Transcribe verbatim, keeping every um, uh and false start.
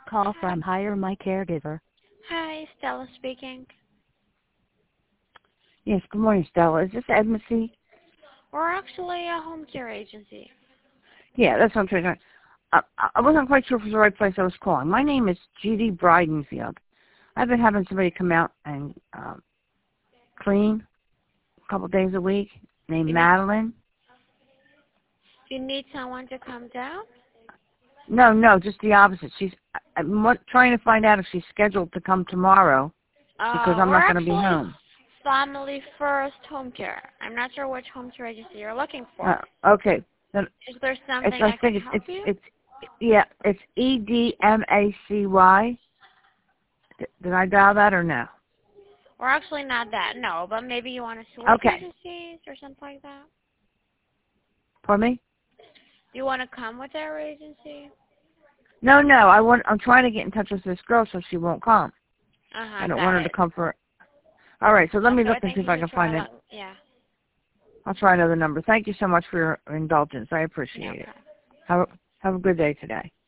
call from Hire My Caregiver. Hi, Stella speaking. Yes, good morning, Stella. Is this Edmacy? We're actually a home care agency. Yeah, that's what I'm trying to uh, I wasn't quite sure if it was the right place I was calling. My name is Judy Bridenfield. I've been having somebody come out and um, clean a couple days a week named You Madeline. Need, you need someone to come down? No, no, just the opposite. She's. I'm what, trying to find out if she's scheduled to come tomorrow because Uh, I'm we're not going to be actually home. Family First Home Care. I'm not sure which home care agency you're looking for. Uh, okay. Then Is there it's, something I I can think help it's, you? it's, it's, yeah, it's E D M A C Y. Did, did I dial that or no? We're actually not that, no, but maybe you want to switch Okay. agencies or something like that? For me? Do you want to come with our agency? No, no. I want. I'm trying to get in touch with this girl so she won't come. Uh-huh, I don't got want her it. to come for. All right. So let me Okay, look I and think see you if I should can try find it. that. Yeah. I'll try another number. Thank you so much for your indulgence. I No appreciate it. problem. Have a, have a good day today.